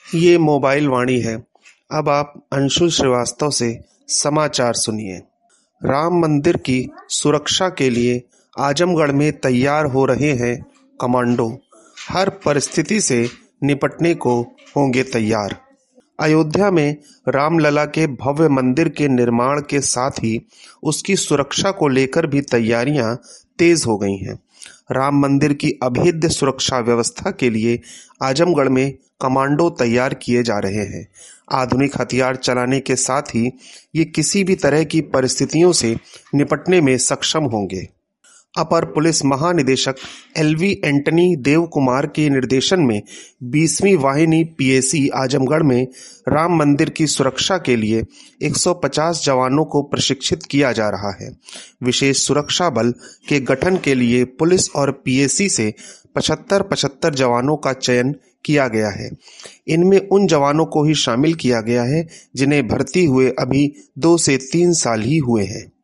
ये मोबाइल वाणी है। अब आप अंशुल श्रीवास्तव से समाचार सुनिए। राम मंदिर की सुरक्षा के लिए आजमगढ़ में तैयार हो रहे हैं कमांडो। हर परिस्थिति से निपटने को होंगे तैयार। अयोध्या में रामलला के भव्य मंदिर के निर्माण के साथ ही उसकी सुरक्षा को लेकर भी तैयारियां तेज हो गई हैं। राम मंदिर की अभेद्य सुरक्षा व्यवस्था के लिए आजमगढ़ में कमांडो तैयार किए जा रहे हैं। आधुनिक हथियार चलाने के साथ ही ये किसी भी तरह की परिस्थितियों से निपटने में सक्षम होंगे। अपर पुलिस महानिदेशक एलवी एंटनी देव कुमार के निर्देशन में 20वीं वाहिनी पीएसी आजमगढ़ में राम मंदिर की सुरक्षा के लिए 150 जवानों को प्रशिक्षित किया जा रहा है। विशेष सुरक्षा बल के गठन के लिए पुलिस और पीएसी से 75-75 जवानों का चयन किया गया है। इनमें उन जवानों को ही शामिल किया गया है जिन्हें भर्ती हुए अभी 2 से 3 साल ही हुए हैं।